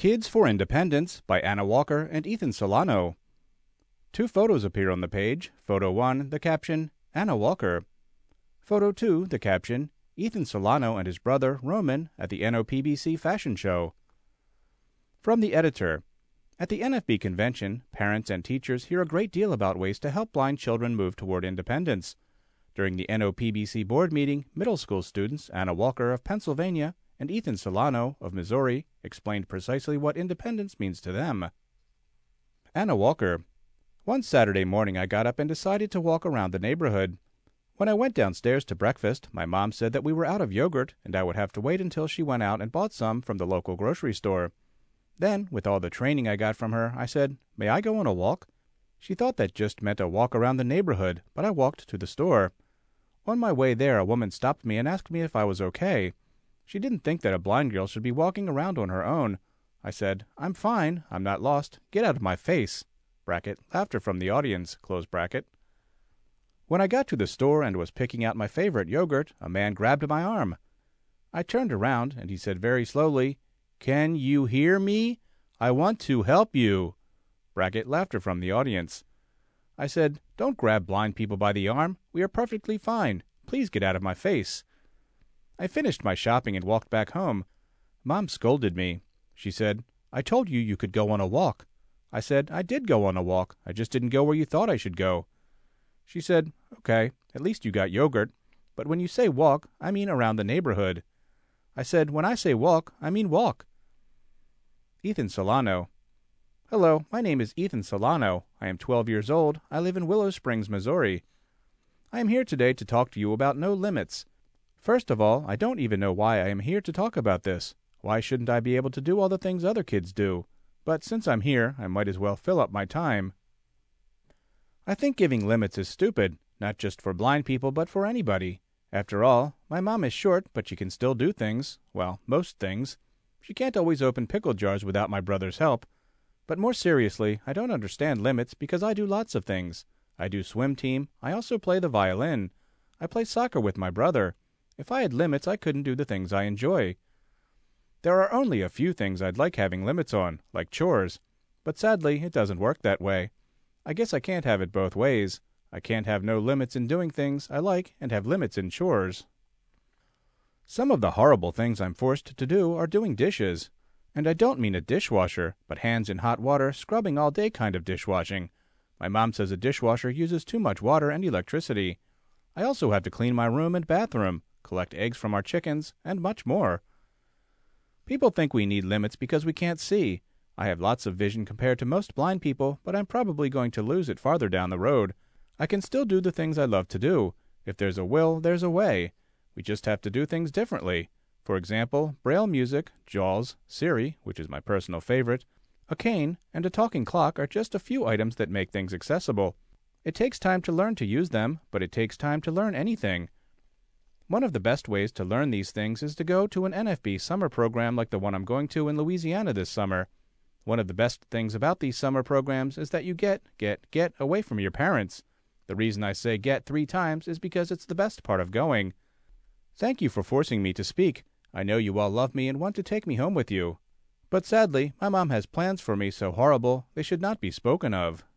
Kids for Independence by Anna Walker and Ethan Solano. Two photos appear on the page. Photo 1, the caption, Anna Walker. Photo 2, the caption, Ethan Solano and his brother, Roman, at the NOPBC fashion show. From the editor. At the NFB convention, parents and teachers hear a great deal about ways to help blind children move toward independence. During the NOPBC board meeting, middle school students Anna Walker of Pennsylvania and Ethan Solano of Missouri explained precisely what independence means to them. Anna Walker. One Saturday morning I got up and decided to walk around the neighborhood. When I went downstairs to breakfast, my mom said that we were out of yogurt and I would have to wait until she went out and bought some from the local grocery store. Then, with all the training I got from her, I said, "May I go on a walk?" She thought that just meant a walk around the neighborhood, but I walked to the store. On my way there, a woman stopped me and asked me if I was okay. She didn't think that a blind girl should be walking around on her own. I said, "I'm fine. I'm not lost. Get out of my face." Bracket, laughter from the audience, close bracket. When I got to the store and was picking out my favorite yogurt, a man grabbed my arm. I turned around and he said very slowly, "Can you hear me? I want to help you." Bracket, laughter from the audience. I said, "Don't grab blind people by the arm. We are perfectly fine. Please get out of my face." I finished my shopping and walked back home. Mom scolded me. She said, "I told you you could go on a walk." I said, "I did go on a walk. I just didn't go where you thought I should go." She said, "Okay, at least you got yogurt. But when you say walk, I mean around the neighborhood." I said, "When I say walk, I mean walk." Ethan Solano. Hello, my name is Ethan Solano. I am 12 years old. I live in Willow Springs, Missouri. I am here today to talk to you about no limits. First of all, I don't even know why I am here to talk about this. Why shouldn't I be able to do all the things other kids do? But since I'm here, I might as well fill up my time. I think giving limits is stupid, not just for blind people, but for anybody. After all, my mom is short, but she can still do things. Well, most things. She can't always open pickle jars without my brother's help. But more seriously, I don't understand limits because I do lots of things. I do swim team. I also play the violin. I play soccer with my brother. If I had limits, I couldn't do the things I enjoy. There are only a few things I'd like having limits on, like chores. But sadly, it doesn't work that way. I guess I can't have it both ways. I can't have no limits in doing things I like and have limits in chores. Some of the horrible things I'm forced to do are doing dishes. And I don't mean a dishwasher, but hands in hot water, scrubbing all day kind of dishwashing. My mom says a dishwasher uses too much water and electricity. I also have to clean my room and bathroom, collect eggs from our chickens, and much more. People think we need limits because we can't see. I have lots of vision compared to most blind people, but I'm probably going to lose it farther down the road. I can still do the things I love to do. If there's a will, there's a way. We just have to do things differently. For example, Braille music, JAWS, Siri, which is my personal favorite, a cane, and a talking clock are just a few items that make things accessible. It takes time to learn to use them, but it takes time to learn anything. One of the best ways to learn these things is to go to an NFB summer program like the one I'm going to in Louisiana this summer. One of the best things about these summer programs is that you get away from your parents. The reason I say get 3 times is because it's the best part of going. Thank you for forcing me to speak. I know you all love me and want to take me home with you. But sadly, my mom has plans for me so horrible they should not be spoken of.